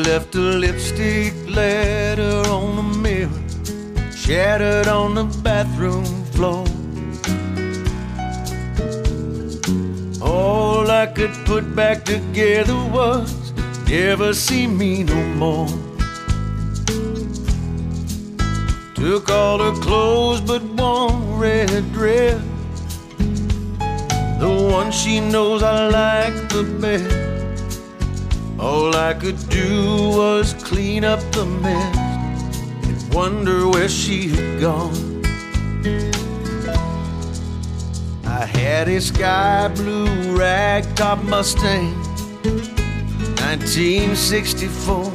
left a lipstick letter on the mirror, shattered on the bathroom floor. All I could put back together was never see me no more. Took all her clothes but one red dress, the one she knows I like the best. All I could do was clean up the mess and wonder where she had gone. I had a sky blue ragtop Mustang, 1964.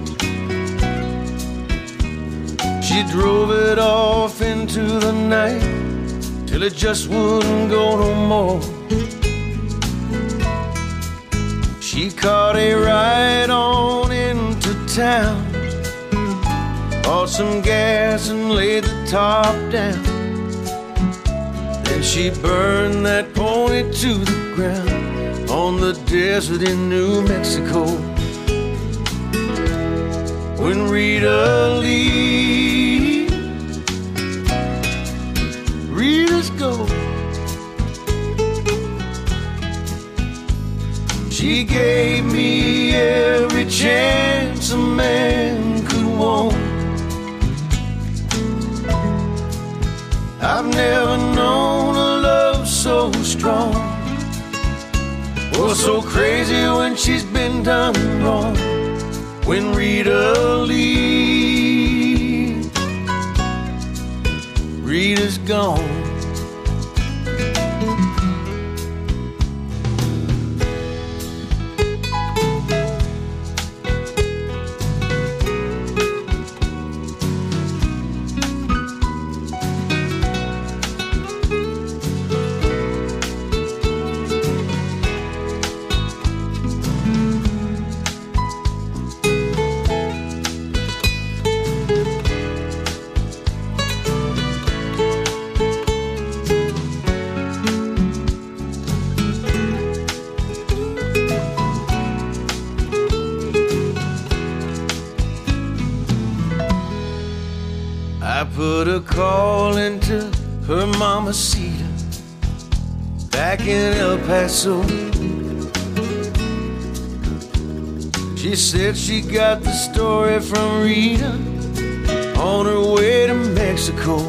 She drove it off into the night till it just wouldn't go no more. She caught a ride on into town, bought some gas and laid the top down. Then she burned that pony to the ground on the desert in New Mexico. When Rita leaves, Rita's gone. She gave me every chance a man could want. I've never known a love so strong or so crazy when she's been done wrong. When Rita leaves, Rita's gone. I put a call into her mama Cedar back in El Paso. She said she got the story from Rita on her way to Mexico.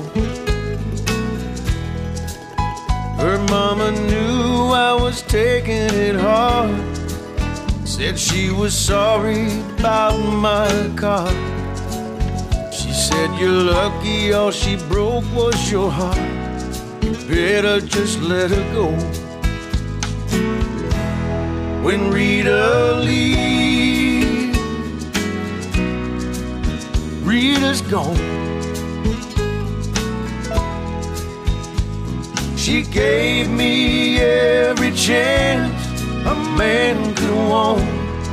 Her mama knew I was taking it hard, said she was sorry about my car. She said you're lucky all she broke was your heart. You better just let her go. When Rita leaves, Rita's gone. She gave me every chance a man could want.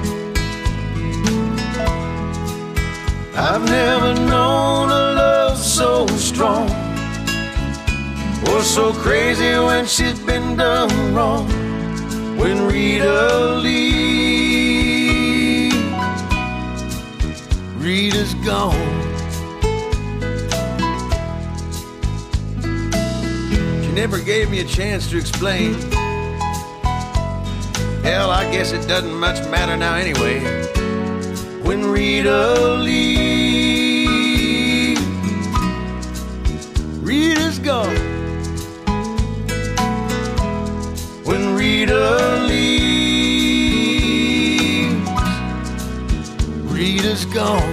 I've never known a love so strong or so crazy when she's been done wrong. When Rita leaves, Rita's gone. She never gave me a chance to explain. Hell, I guess it doesn't much matter now anyway. When Rita leaves, Rita's gone. When Rita leaves, Rita's gone.